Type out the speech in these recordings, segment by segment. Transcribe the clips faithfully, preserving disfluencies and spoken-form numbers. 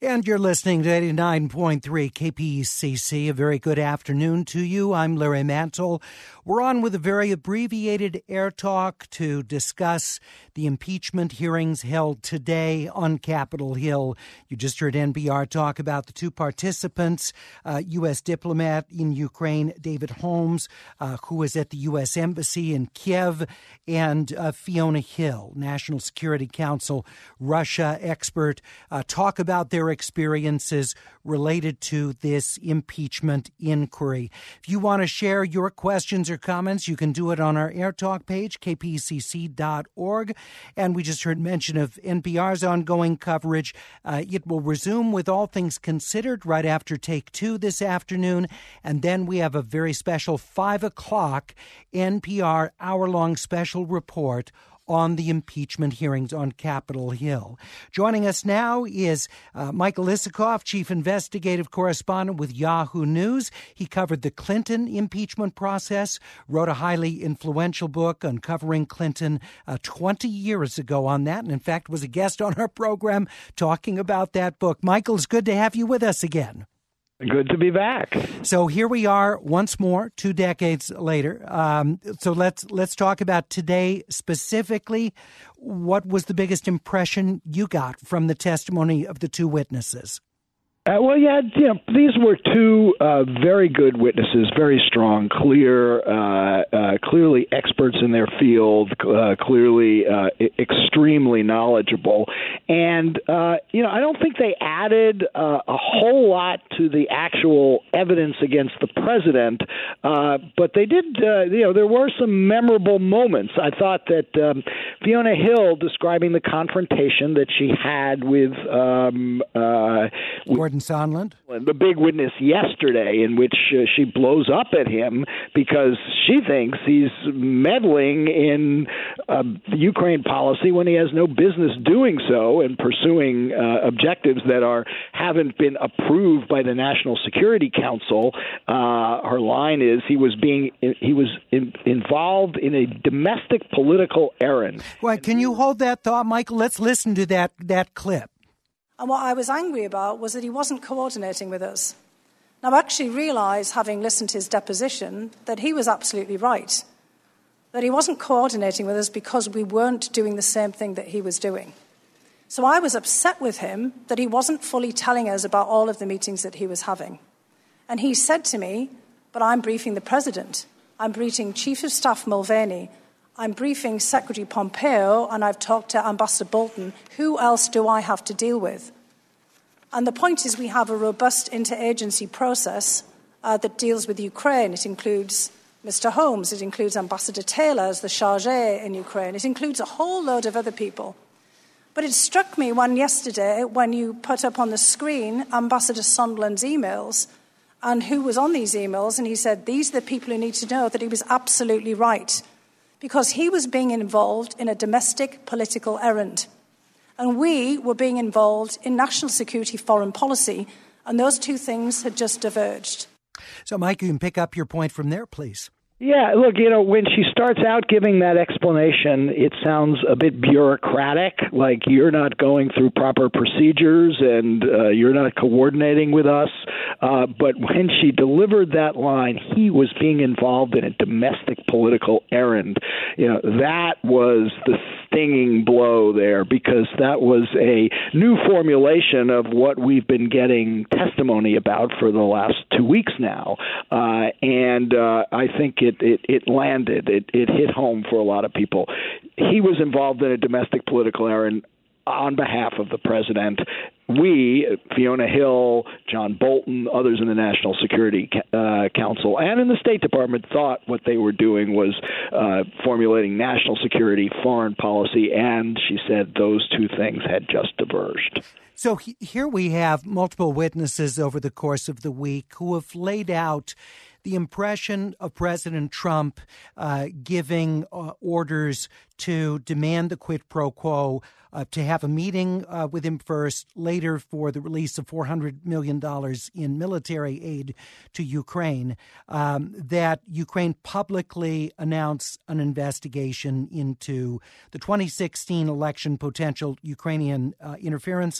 And you're listening to eighty-nine point three K P C C. A very good afternoon to you. I'm Larry Mantle. We're on with a very abbreviated Air Talk to discuss the impeachment hearings held today on Capitol Hill. You just heard N P R talk about the two participants, uh, U S diplomat in Ukraine, David Holmes, uh, who was at the U S Embassy in Kiev, and uh, Fiona Hill, National Security Council Russia expert, uh, talk about their experiences related to this impeachment inquiry. If you want to share your questions or comments, you can do it on our Air Talk page, k p c c dot org. And we just heard mention of N P R's ongoing coverage. Uh, it will resume with All Things Considered right after Take Two this afternoon. And then we have a very special five o'clock N P R hour-long special report on the impeachment hearings on Capitol Hill. Joining us now is uh, Michael Isikoff, Chief Investigative Correspondent with Yahoo News. He covered the Clinton impeachment process, wrote a highly influential book uncovering Clinton uh, twenty years ago on that, and in fact was a guest on our program talking about that book. Michael, it's good to have you with us again. Good to be back. So here we are once more, two decades later. Um, so let's let's talk about today specifically. What was the biggest impression you got from the testimony of the two witnesses? Uh, well, yeah, you know, these were two uh, very good witnesses, very strong, clear, uh, uh, clearly experts in their field, uh, clearly uh, I- extremely knowledgeable. And, uh, you know, I don't think they added uh, a whole lot to the actual evidence against the president, uh, but they did, uh, you know, there were some memorable moments. I thought that um, Fiona Hill, describing the confrontation that she had with um, uh, Gordon Sondland, the big witness yesterday, in which uh, she blows up at him because she thinks he's meddling in uh, the Ukraine policy when he has no business doing so and pursuing uh, objectives that are haven't been approved by the National Security Council. Uh, her line is he was being he was in, involved in a domestic political errand. Well, can you hold that thought, Michael? Let's listen to that that clip. And what I was angry about was that he wasn't coordinating with us. Now, I actually realised, having listened to his deposition, that he was absolutely right, that he wasn't coordinating with us because we weren't doing the same thing that he was doing. So I was upset with him that he wasn't fully telling us about all of the meetings that he was having. And he said to me, but I'm briefing the president, I'm briefing Chief of Staff Mulvaney, I'm briefing Secretary Pompeo, and I've talked to Ambassador Bolton. Who else do I have to deal with? And the point is we have a robust interagency process uh, that deals with Ukraine. It includes Mister Holmes. It includes Ambassador Taylor as the chargé in Ukraine. It includes a whole load of other people. But it struck me when yesterday, when you put up on the screen Ambassador Sondland's emails and who was on these emails, and he said, these are the people who need to know, that he was absolutely right, because he was being involved in a domestic political errand. And we were being involved in national security foreign policy, and those two things had just diverged. So, Mike, you can pick up your point from there, please. Yeah, look, you know, when she starts out giving that explanation, it sounds a bit bureaucratic, like you're not going through proper procedures and uh, you're not coordinating with us. Uh, but when she delivered that line, he was being involved in a domestic political errand. You know, that was the stinging blow there, because that was a new formulation of what we've been getting testimony about for the last two weeks now. Uh, and uh, I think it, it, it landed. It, it hit home for a lot of people. He was involved in a domestic political errand on behalf of the president. We, Fiona Hill, John Bolton, others in the National Security uh, Council and in the State Department thought what they were doing was uh, formulating national security, foreign policy, and she said those two things had just diverged. So he, here we have multiple witnesses over the course of the week who have laid out the impression of President Trump uh, giving uh, orders to demand the quid pro quo, uh, to have a meeting uh, with him first, later for the release of four hundred million dollars in military aid to Ukraine, um, that Ukraine publicly announced an investigation into the twenty sixteen election, potential Ukrainian uh, interference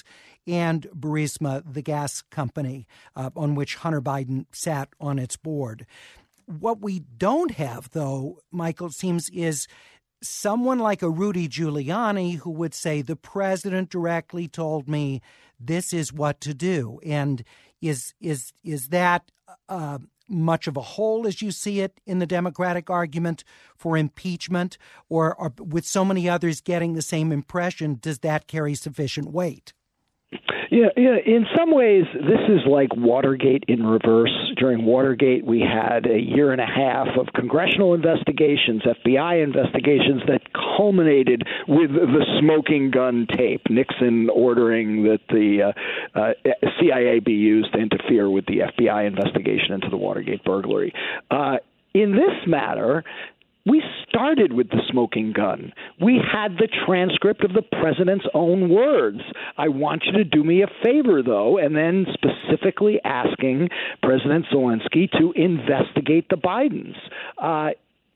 and Burisma, the gas company uh, on which Hunter Biden sat on its board. What we don't have, though, Michael, it seems, is someone like a Rudy Giuliani who would say the president directly told me this is what to do. And is is is that uh, much of a hole as you see it in the Democratic argument for impeachment, or, or with so many others getting the same impression, does that carry sufficient weight? Yeah, yeah. In some ways, this is like Watergate in reverse. During Watergate, we had a year and a half of congressional investigations, F B I investigations that culminated with the smoking gun tape, Nixon ordering that the uh, uh, C I A be used to interfere with the F B I investigation into the Watergate burglary. Uh, in this matter, we started with the smoking gun. We had the transcript of the president's own words. I want you to do me a favor, though, and then specifically asking President Zelensky to investigate the Bidens. Uh,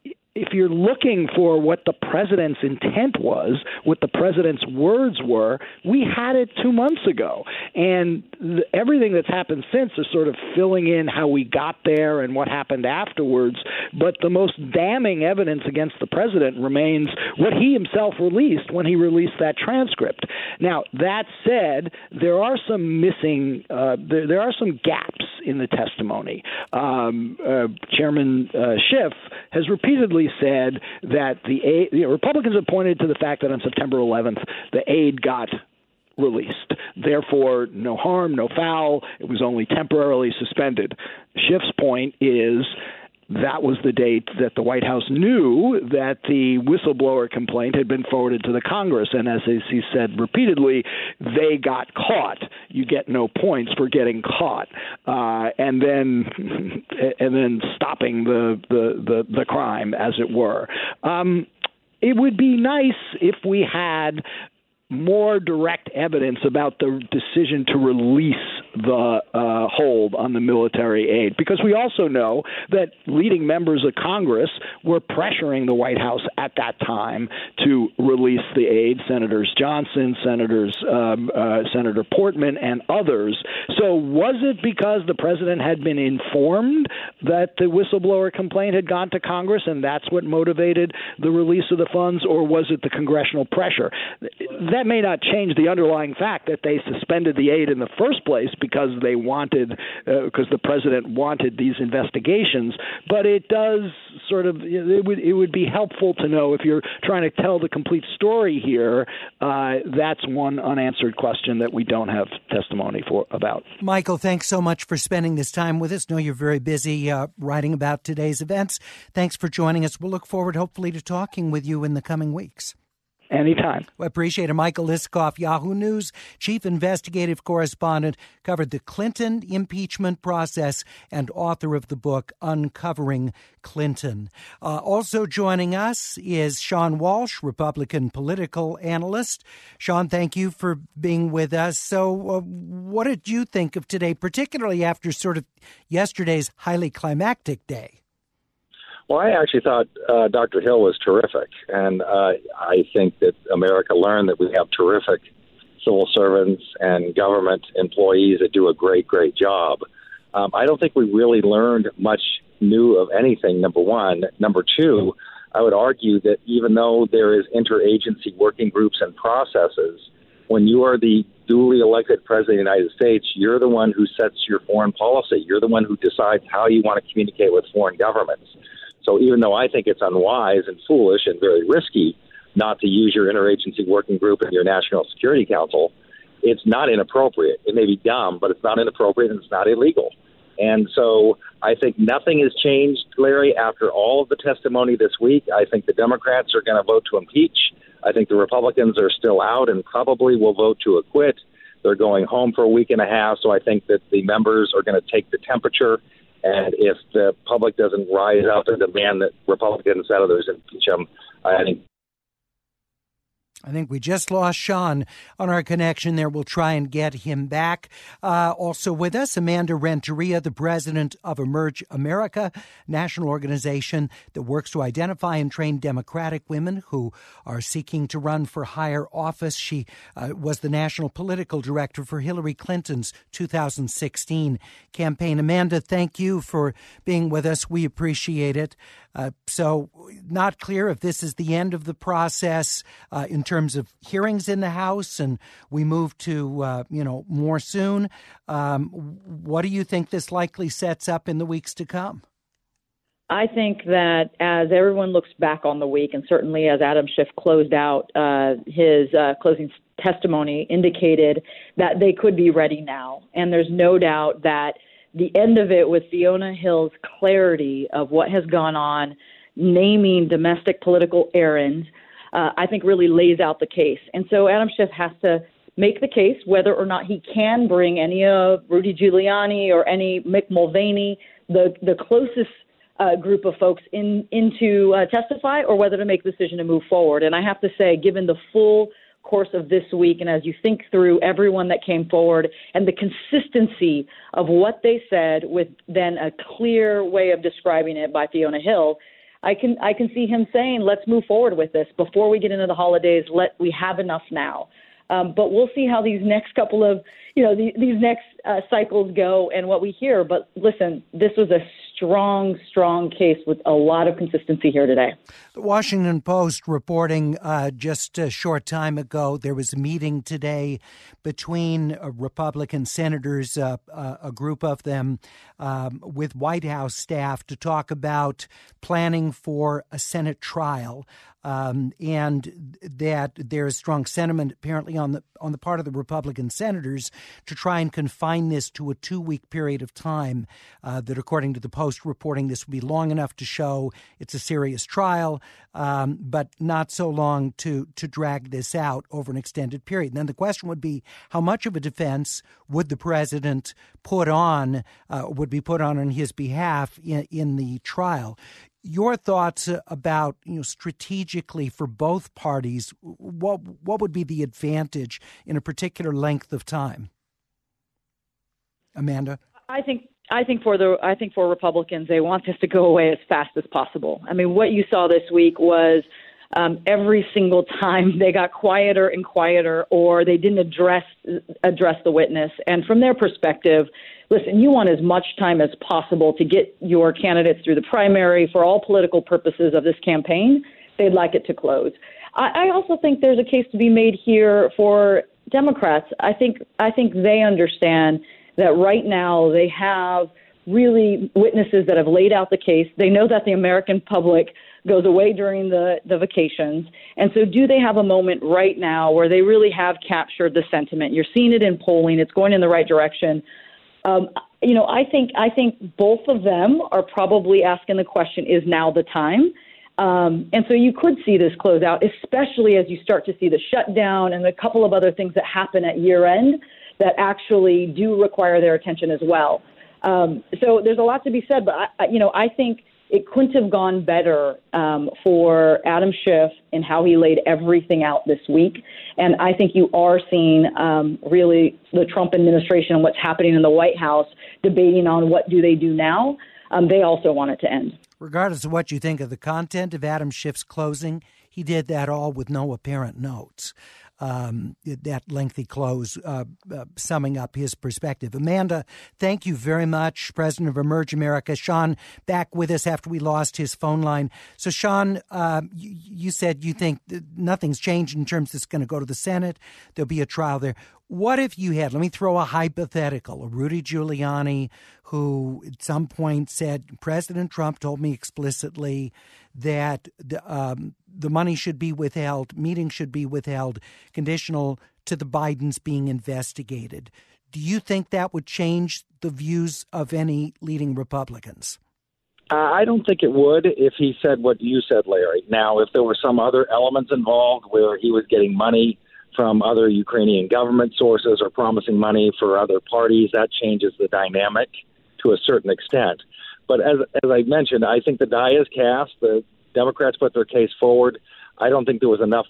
if you're looking for what the president's intent was, what the president's words were, we had it two months ago. And the, everything that's happened since is sort of filling in how we got there and what happened afterwards. But the most damning evidence against the president remains what he himself released when he released that transcript. Now, that said, there are some missing, uh, there, there are some gaps in the testimony. Um, uh, Chairman uh, Schiff has repeatedly said that the, aid, the Republicans have pointed to the fact that on September eleventh, the aid got released. Therefore, no harm, no foul. It was only temporarily suspended. Schiff's point is that was the date that the White House knew that the whistleblower complaint had been forwarded to the Congress. And as he said repeatedly, they got caught. You get no points for getting caught. Uh, and then and then stopping the, the, the, the crime, as it were. Um, it would be nice if we had more direct evidence about the decision to release the uh, hold on the military aid, because we also know that leading members of Congress were pressuring the White House at that time to release the aid, Senators Johnson, Senators um, uh, Senator Portman, and others. So was it because the president had been informed that the whistleblower complaint had gone to Congress and that's what motivated the release of the funds, or was it the congressional pressure? That may not change the underlying fact that they suspended the aid in the first place because they wanted, uh, because the president wanted these investigations. But it does sort of, it would it would be helpful to know, if you're trying to tell the complete story here, uh, that's one unanswered question that we don't have testimony for about. Michael, thanks so much for spending this time with us. I know you're very busy uh, writing about today's events. Thanks for joining us. We'll look forward, hopefully, to talking with you in the coming weeks. Anytime. We appreciate it. Michael Isikoff, Yahoo News chief investigative correspondent, covered the Clinton impeachment process and author of the book Uncovering Clinton. Uh, also joining us is Sean Walsh, Republican political analyst. Sean, thank you for being with us. So uh, what did you think of today, particularly after sort of yesterday's highly climactic day? Well, I actually thought uh, Doctor Hill was terrific, and uh, I think that America learned that we have terrific civil servants and government employees that do a great, great job. Um, I don't think we really learned much new of anything, number one. Number two, I would argue that even though there is interagency working groups and processes, when you are the duly elected president of the United States, you're the one who sets your foreign policy. You're the one who decides how you want to communicate with foreign governments. So even though I think it's unwise and foolish and very risky not to use your interagency working group and your National Security Council, it's not inappropriate. It may be dumb, but it's not inappropriate and it's not illegal. And so I think nothing has changed, Larry, after all of the testimony this week. I think the Democrats are going to vote to impeach. I think the Republicans are still out and probably will vote to acquit. They're going home for a week and a half, so I think that the members are going to take the temperature. And if the public doesn't rise up and demand that Republican senators impeach him, I think. I think we just lost Sean on our connection there. We'll try and get him back. Uh, also with us, Amanda Renteria, the president of Emerge America, national organization that works to identify and train Democratic women who are seeking to run for higher office. She uh, was the national political director for Hillary Clinton's two thousand sixteen campaign. Amanda, thank you for being with us. We appreciate it. Uh, so not clear if this is the end of the process uh, in terms of hearings in the House and we move to, uh, you know, more soon. Um, what do you think this likely sets up in the weeks to come? I think that as everyone looks back on the week, and certainly as Adam Schiff closed out uh, his uh, closing testimony, indicated that they could be ready now. And there's no doubt that the end of it with Fiona Hill's clarity of what has gone on, naming domestic political errands, uh, I think really lays out the case. And so Adam Schiff has to make the case whether or not he can bring any of Rudy Giuliani or any Mick Mulvaney, the, the closest uh, group of folks in into uh, testify, or whether to make the decision to move forward. And I have to say, given the full course of this week, and as you think through everyone that came forward and the consistency of what they said with then a clear way of describing it by Fiona Hill, I can I can see him saying, let's move forward with this before we get into the holidays. Let we have enough now. Um, but we'll see how these next couple of, you know, the, these next uh, cycles go and what we hear. But listen, this was a strong, strong case with a lot of consistency here today. The Washington Post reporting uh, just a short time ago, there was a meeting today between uh, Republican senators, uh, uh, a group of them, um, with White House staff to talk about planning for a Senate trial. Um, and that there is strong sentiment apparently on the on the part of the Republican senators to try and confine this to a two-week period of time, uh, that according to the Post reporting, this would be long enough to show it's a serious trial, um, but not so long to, to drag this out over an extended period. And then the question would be, how much of a defense would the president put on, uh, would be put on on his behalf in, in the trial? Your thoughts about, you know, strategically for both parties, what what would be the advantage in a particular length of time? Amanda? I think I think for the I think for Republicans, they want this to go away as fast as possible. I mean, what you saw this week was um, every single time they got quieter and quieter, or they didn't address address the witness. And from their perspective, listen, you want as much time as possible to get your candidates through the primary for all political purposes of this campaign. They'd like it to close. I, I also think there's a case to be made here for Democrats. I think I think they understand that right now they have really witnesses that have laid out the case. They know that the American public goes away during the, the vacations. And so do they have a moment right now where they really have captured the sentiment? You're seeing it in polling. It's going in the right direction. Um, you know, I think I think both of them are probably asking the question, is now the time? Um, and so you could see this close out, especially as you start to see the shutdown and a couple of other things that happen at year end that actually do require their attention as well. Um, so there's a lot to be said, but, I, you know, I think it couldn't have gone better um, for Adam Schiff in how he laid everything out this week. And I think you are seeing um, really the Trump administration and what's happening in the White House debating on what do they do now. Um, they also want it to end. Regardless of what you think of the content of Adam Schiff's closing, he did that all with no apparent notes. Um, that lengthy close, uh, uh, summing up his perspective. Amanda, thank you very much, president of Emerge America. Sean, back with us after we lost his phone line. So, Sean, uh, you, you said you think nothing's changed in terms of it's going to go to the Senate. There'll be a trial there. What if you had, let me throw a hypothetical, a Rudy Giuliani who at some point said, President Trump told me explicitly that the, um, the money should be withheld, meetings should be withheld, conditional to the Bidens being investigated. Do you think that would change the views of any leading Republicans? Uh, I don't think it would if he said what you said, Larry. Now, if there were some other elements involved where he was getting money from other Ukrainian government sources or promising money for other parties, that changes the dynamic to a certain extent. But as as I mentioned, I think the die is cast. The Democrats put their case forward. I don't think there was enough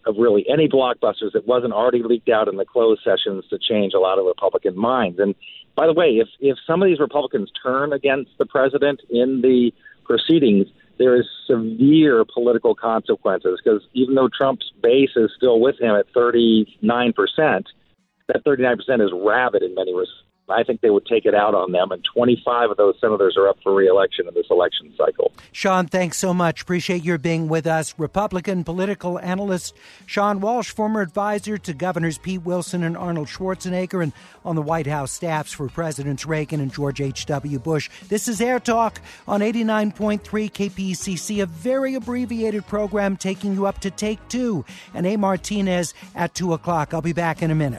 of really any blockbusters that wasn't already leaked out in the closed sessions to change a lot of Republican minds. And by the way, if, if some of these Republicans turn against the president in the proceedings, there is severe political consequences, because even though Trump's base is still with him at thirty-nine percent, that thirty-nine percent is rabid in many respects. I think they would take it out on them, and twenty-five of those senators are up for re-election in this election cycle. Sean, thanks so much. Appreciate your being with us. Republican political analyst Sean Walsh, former advisor to Governors Pete Wilson and Arnold Schwarzenegger, and on the White House staffs for Presidents Reagan and George H W. Bush. This is Air Talk on eighty-nine point three K P E C C, a very abbreviated program taking you up to Take Two. And A. Martinez at two o'clock. I'll be back in a minute.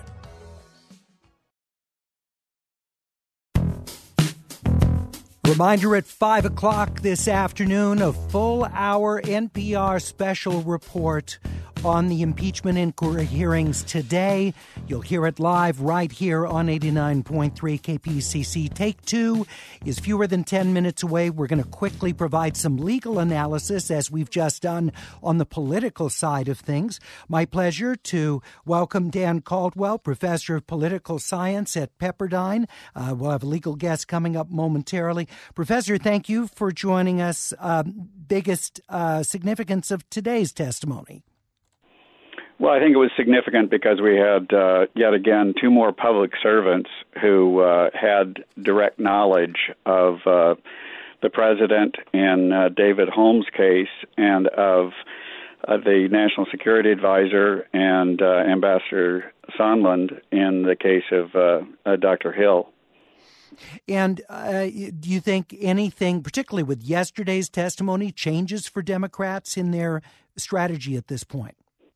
Reminder at five o'clock this afternoon, a full-hour N P R special report on the impeachment inquiry hearings today. You'll hear it live right here on eighty-nine point three K P E C C. Take Two is fewer than ten minutes away. We're going to quickly provide some legal analysis, as we've just done on the political side of things. My pleasure to welcome Dan Caldwell, professor of political science at Pepperdine. Uh, we'll have a legal guest coming up momentarily. Professor, thank you for joining us. Uh, biggest uh, significance of today's testimony? Well, I think it was significant because we had, uh, yet again, two more public servants who uh, had direct knowledge of uh, the president in uh, David Holmes' case and of uh, the National Security Advisor and uh, Ambassador Sondland in the case of uh, uh, Doctor Hill. And uh, do you think anything, particularly with yesterday's testimony, changes for Democrats in their strategy at this point?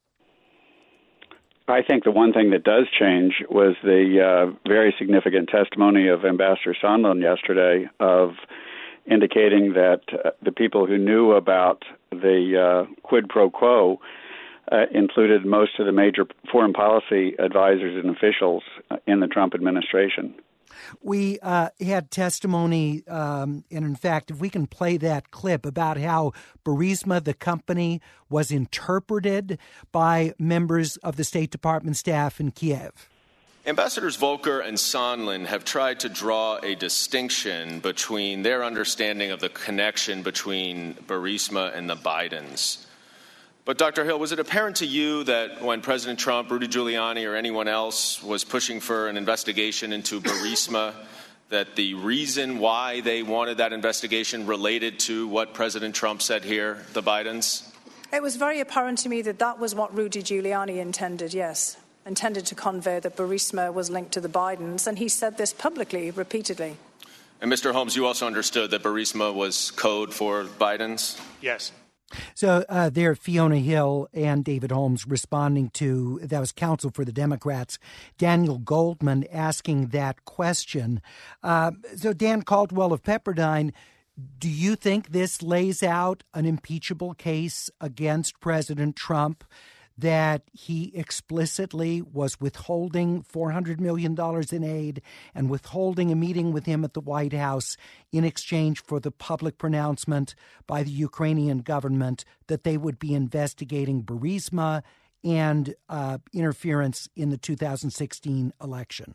I think the one thing that does change was the uh, very significant testimony of Ambassador Sondland yesterday, of indicating that uh, the people who knew about the uh, quid pro quo uh, included most of the major foreign policy advisors and officials in the Trump administration. We uh, had testimony, um, and in fact, if we can play that clip about how Burisma, the company, was interpreted by members of the State Department staff in Kiev. Ambassadors Volker and Sondland have tried to draw a distinction between their understanding of the connection between Burisma and the Bidens. But, Doctor Hill, was it apparent to you that when President Trump, Rudy Giuliani, or anyone else was pushing for an investigation into Burisma, that the reason why they wanted that investigation related to what President Trump said here, the Bidens? It was very apparent to me that that was what Rudy Giuliani intended, yes, intended to convey that Burisma was linked to the Bidens, and he said this publicly, repeatedly. And, Mister Holmes, you also understood that Burisma was code for Bidens? Yes. So uh, there, Fiona Hill and David Holmes responding to, that was counsel for the Democrats, Daniel Goldman asking that question. Uh, so Dan Caldwell of Pepperdine, do you think this lays out an impeachable case against President Trump, that he explicitly was withholding four hundred million dollars in aid and withholding a meeting with him at the White House in exchange for the public pronouncement by the Ukrainian government that they would be investigating Burisma and uh, interference in the two thousand sixteen election?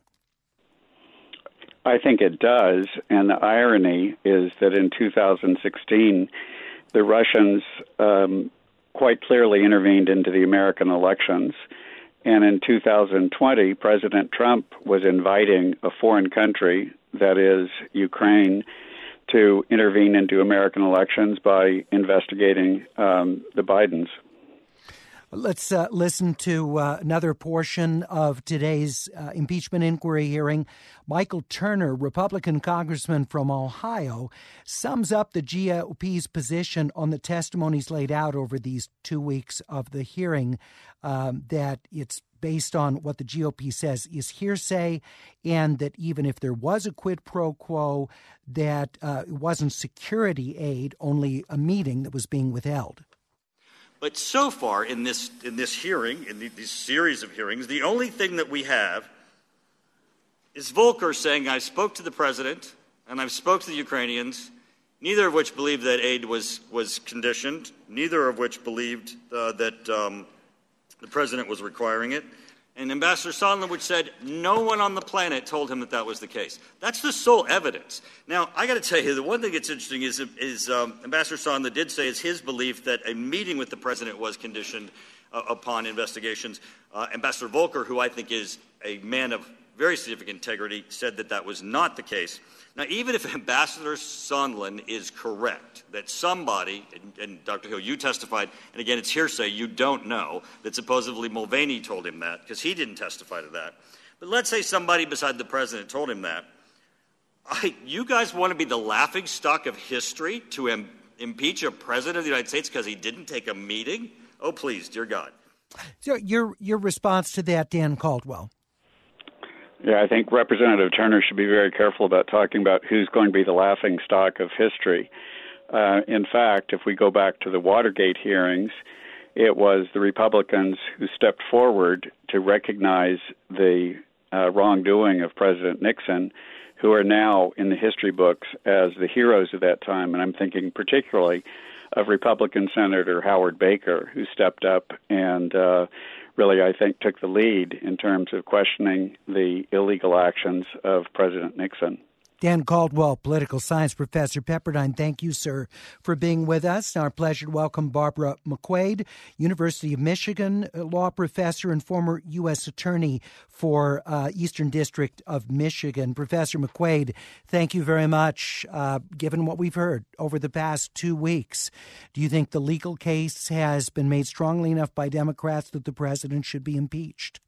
I think it does. And the irony is that in two thousand sixteen, the Russians um, quite clearly intervened into the American elections. And in two thousand twenty, President Trump was inviting a foreign country, that is Ukraine, to intervene into American elections by investigating um, the Bidens. Let's uh, listen to uh, another portion of today's uh, impeachment inquiry hearing. Michael Turner, Republican congressman from Ohio, sums up the G O P's position on the testimonies laid out over these two weeks of the hearing, um, that it's based on what the G O P says is hearsay, and that even if there was a quid pro quo, that uh, it wasn't security aid, only a meeting that was being withheld. But so far in this in this hearing, in the, this series of hearings, the only thing that we have is Volker saying, I spoke to the president and I've spoke to the Ukrainians, neither of which believed that aid was, was conditioned, neither of which believed uh, that um, the president was requiring it. And Ambassador Sondland would said no one on the planet told him that that was the case. That's the sole evidence. Now, I got to tell you, the one thing that's interesting is, is um, Ambassador Sondland did say it's his belief that a meeting with the president was conditioned uh, upon investigations. Uh, Ambassador Volker, who I think is a man of very significant integrity, said that that was not the case. Now, even if Ambassador Sondland is correct that somebody, and, and Doctor Hill, you testified, and again, it's hearsay, you don't know, that supposedly Mulvaney told him that, because he didn't testify to that. But let's say somebody beside the president told him that. I, you guys want to be the laughingstock of history to im- impeach a president of the United States because he didn't take a meeting? Oh, please, dear God. So your your response to that, Dan Caldwell? Yeah, I think Representative Turner should be very careful about talking about who's going to be the laughing stock of history. Uh, in fact, if we go back to the Watergate hearings, it was the Republicans who stepped forward to recognize the uh, wrongdoing of President Nixon, who are now in the history books as the heroes of that time. And I'm thinking particularly of Republican Senator Howard Baker, who stepped up and uh, really, I think, took the lead in terms of questioning the illegal actions of President Nixon. Dan Caldwell, political science professor, Pepperdine, thank you, sir, for being with us. Our pleasure to welcome Barbara McQuade, University of Michigan law professor and former U S attorney for uh, Eastern District of Michigan. Professor McQuade, thank you very much. Uh, given what we've heard over the past two weeks, do you think the legal case has been made strongly enough by Democrats that the president should be impeached?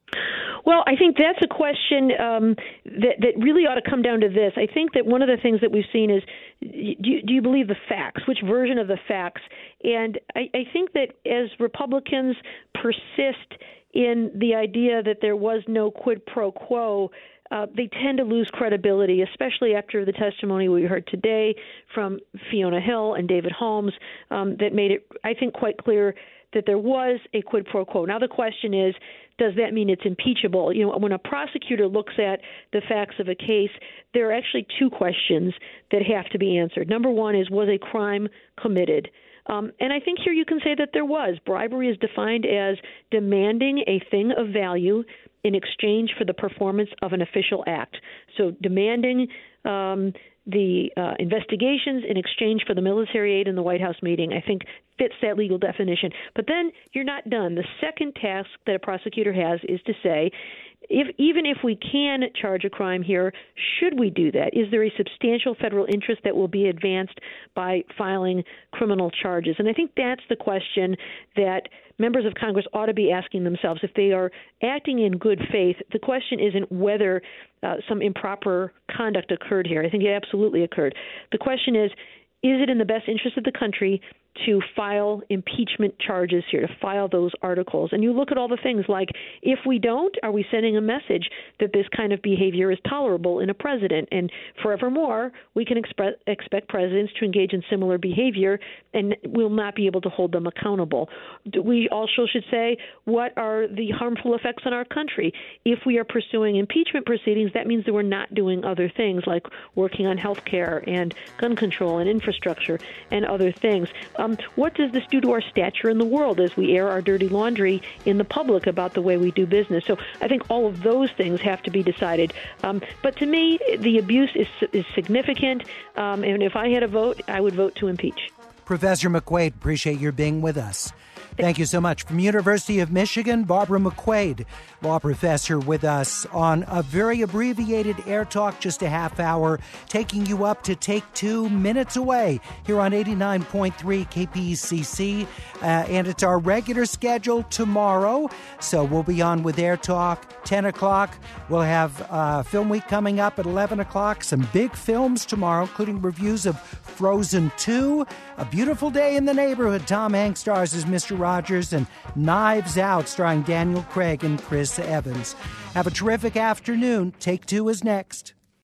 Well, I think that's a question um, that, that really ought to come down to this. I think that one of the things that we've seen is, do you, do you believe the facts? Which version of the facts? And I, I think that as Republicans persist in the idea that there was no quid pro quo, uh, they tend to lose credibility, especially after the testimony we heard today from Fiona Hill and David Holmes um, that made it, I think, quite clear that there was a quid pro quo. Now the question is, does that mean it's impeachable? You know, when a prosecutor looks at the facts of a case, there are actually two questions that have to be answered. Number one is, was a crime committed? Um, and I think here you can say that there was. Bribery is defined as demanding a thing of value in exchange for the performance of an official act. So demanding um, the uh, investigations in exchange for the military aid in the White House meeting, I think, fits that legal definition. But then you're not done. The second task that a prosecutor has is to say, if even if we can charge a crime here, should we do that? Is there a substantial federal interest that will be advanced by filing criminal charges? And I think that's the question that members of Congress ought to be asking themselves. If they are acting in good faith, the question isn't whether uh, some improper conduct occurred here. I think it absolutely occurred. The question is, is it in the best interest of the country to file impeachment charges here, to file those articles? And you look at all the things like, if we don't, are we sending a message that this kind of behavior is tolerable in a president? And forevermore, we can expre- expect presidents to engage in similar behavior and we'll not be able to hold them accountable. We also should say, what are the harmful effects on our country? If we are pursuing impeachment proceedings, that means that we're not doing other things like working on health care and gun control and infrastructure and other things. Um, what does this do to our stature in the world as we air our dirty laundry in the public about the way we do business? So I think all of those things have to be decided. Um, but to me, the abuse is, is significant, um, and if I had a vote, I would vote to impeach. Professor McQuade, appreciate your being with us. Thank you so much. From University of Michigan, Barbara McQuade, law professor, with us on a very abbreviated Air Talk, just a half hour, taking you up to Take Two, minutes away here on eighty-nine point three K P E C C. Uh, and it's our regular schedule tomorrow. So we'll be on with Air Talk, ten o'clock. We'll have uh, Film Week coming up at eleven o'clock. Some big films tomorrow, including reviews of Frozen two, A Beautiful Day in the Neighborhood. Tom Hanks stars as Mister Rogers, and Knives Out, starring Daniel Craig and Chris Evans. Have a terrific afternoon. Take Two is next.